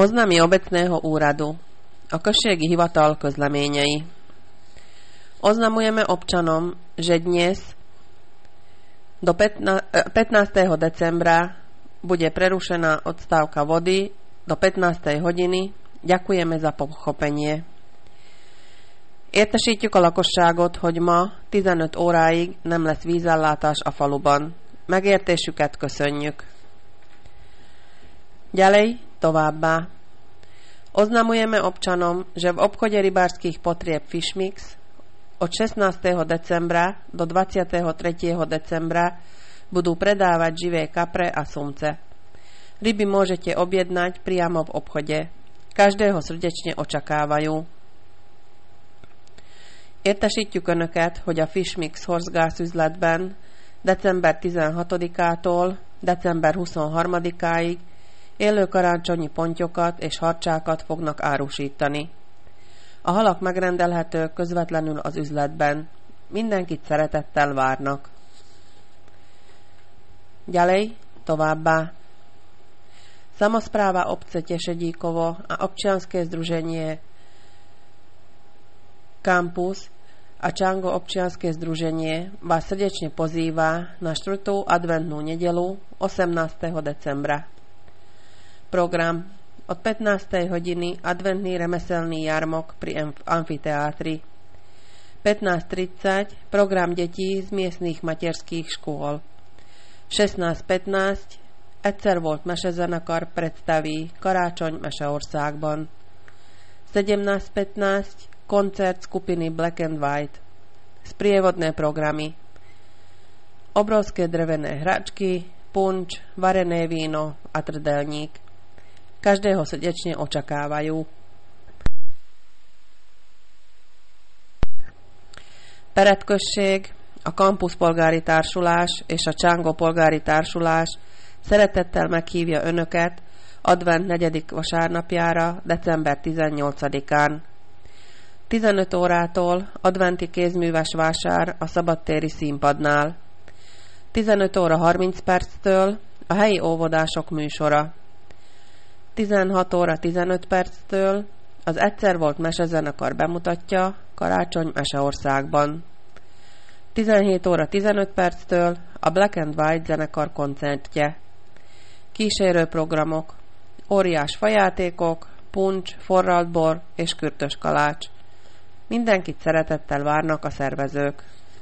Oznámy obecného úradu. A községi hivatal közleményei. Oznamujeme občanom, že dnes do 15. decembra bude prerušená odstávka vody do 15. hodiny. Ďakujeme za pochopenie. Értesítjük a lakosságot, hogy ma 15 óráig nem lesz vízellátás a faluban. Megértésüket köszönjük. Ďalej, továbbá. Oznamujeme občanom, že v obchode rybárskych potrieb Fishmix od 16. decembra do 23. decembra budú predávať živé kapre a sumce. Ryby môžete objednať priamo v obchode. Každého srdečne očakávajú. Értesítjük Önöket, hogy a Fishmix horszgász üzletben december 16-ától december 23-áig élő karácsonyi pontyokat és harcsákat fognak árusítani. A halak megrendelhetők közvetlenül az üzletben. Mindenkit szeretettel várnak. Ďalej, továbbá. Samospráva obce Tešedíkovo a občianske združenie Campus a Čango občianske združenie vás srdečne pozýva na 4. adventnú nedelu 18. decembra. Program. Od 15. hodiny adventný remeselný jarmok pri amfiteátri. 15:30 program detí z miestnych materských škôl. 16:15 Egyszer volt mesezenekar predstaví Karácsony Meseországban. 17:15 koncert skupiny Black and White. Sprievodné programy. Obrovské drevené hračky, punč, varené víno a trdelník. Každého srdečne očakávajú. Perett község, a Campus Polgári Társulás és a Csángó Polgári Társulás szeretettel meghívja Önöket advent 4. vasárnapjára, december 18-án. 15 órától adventi kézműves vásár a szabadtéri színpadnál. 15 óra 30 perctől a helyi óvodások műsora. 16 óra 15 perctől az Egyszer volt mesezenekar bemutatja Karácsony Meseországban. 17 óra 15 perctől a Black and White zenekar koncertje. Kísérő programok, óriás fajátékok, puncs, forralt bor és kürtös kalács. Mindenkit szeretettel várnak a szervezők.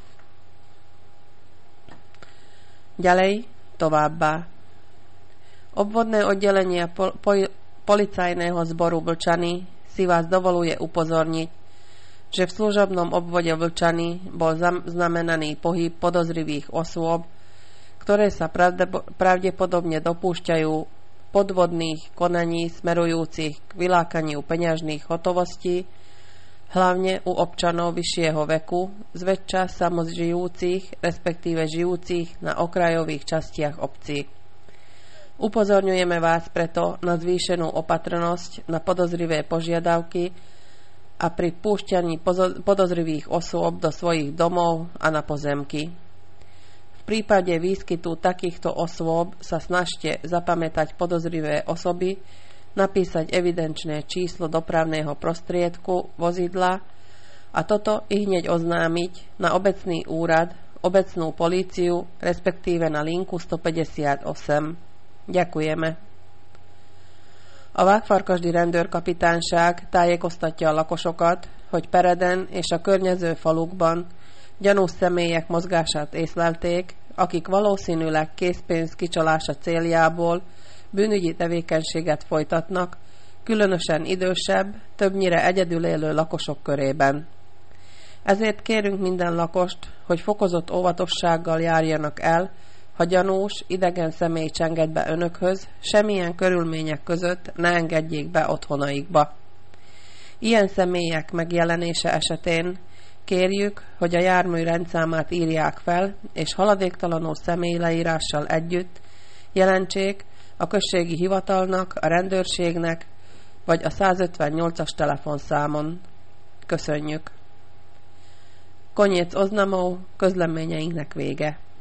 Ďalej, továbbá. Obvodné oddelenie policajného zboru Vlčany si vás dovoluje upozorniť, že v služobnom obvode Vlčany bol zaznamenaný pohyb podozrivých osôb, ktoré sa pravdepodobne dopúšťajú podvodných konaní smerujúcich k vylákaniu peňažných hotovostí, hlavne u občanov vyššieho veku, zväčša samozžijúcich, respektíve žijúcich na okrajových častiach obcí. Upozorňujeme vás preto na zvýšenú opatrnosť na podozrivé požiadavky a pri púšťaní podozrivých osôb do svojich domov a na pozemky. V prípade výskytu takýchto osôb sa snažte zapamätať podozrivé osoby, napísať evidenčné číslo dopravného prostriedku vozidla a toto ihneď oznámiť na obecný úrad, obecnú políciu, respektíve na linku 158. Ďakujeme. A Vágfarkasdi rendőrkapitányság tájékoztatja a lakosokat, hogy Pereden és a környező falukban gyanús személyek mozgását észlelték, akik valószínűleg készpénz kicsalása céljából bűnügyi tevékenységet folytatnak, különösen idősebb, többnyire egyedül élő lakosok körében. Ezért kérünk minden lakost, hogy fokozott óvatossággal járjanak el, ha gyanús, idegen személy csenged be Önökhöz, semmilyen körülmények között ne engedjék be otthonaikba. Ilyen személyek megjelenése esetén kérjük, hogy a jármű rendszámát írják fel, és haladéktalanul személyleírással együtt jelentsék a községi hivatalnak, a rendőrségnek, vagy a 158-as telefonszámon. Köszönjük! Koniec oznamov, közleményeinknek vége.